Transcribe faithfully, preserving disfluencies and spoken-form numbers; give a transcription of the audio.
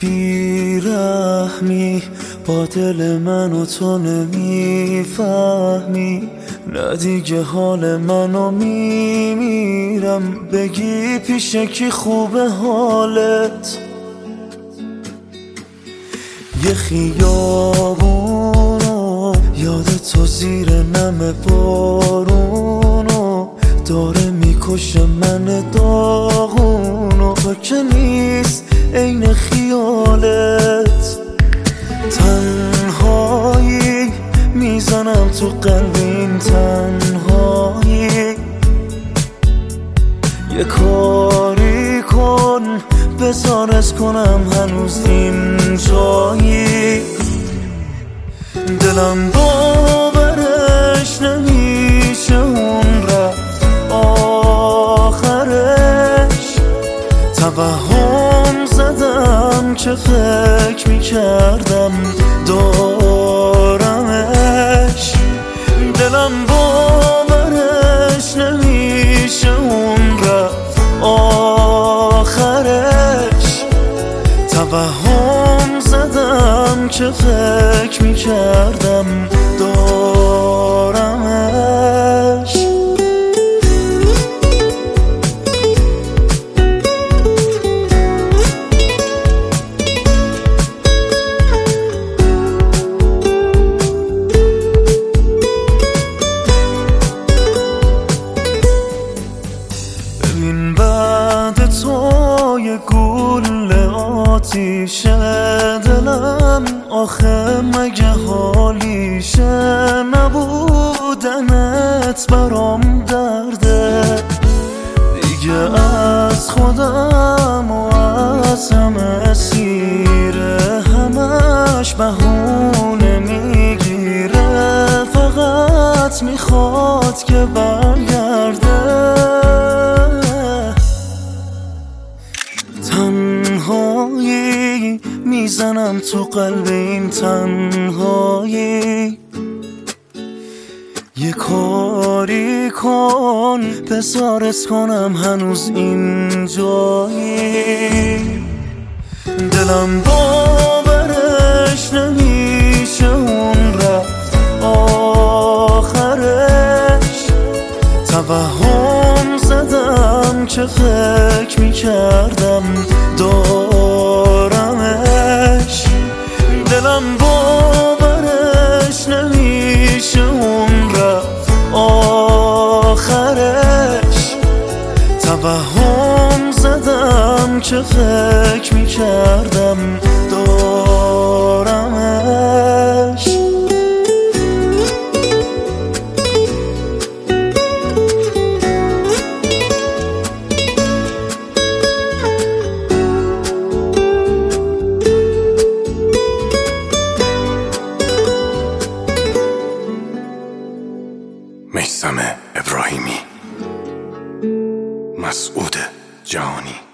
بیرحمی با دل منو تو نمیفهمی، نه دیگه حال منو میمیرم. بگی پیش کی خوبه حالت؟ یه خیابونو یاد تو زیر نم بارونو داره میکشه من داغونو. تو که نیست عین خیالت، تنهایی میزنم تو قلب این تنهایی. یه کاری کن بذار از کنم هنوز این جایی. دلم باورش نمیشه اون رفت آخرش. توهم زدم که فکر میکردم دارمش. دلم باورش نمیشه اون رفت آخرش. توهم زدم که فکر میکردم دارمش. ببین بعد تو یه گوله آتیشه دلم، آخه مگه حالیشه؟ نبودنت برام درده دیگه، از خودم و از همه سیره. همش بهونه میگیره، فقط میخواد که برگرده. تنهایی میزنم تو قلب این تنهایی. یه کاری کن بذارت کنم هنوز این جایی. دلم باورش نمیشه اون رفت آخرش. توهم زدم که فکر میکردم دارمش. دلم باورش نمیشه اون رفت آخرش. توهم زدم که فکر میکردم دارمش. میثم ابراهیمی، مسعود جهانی.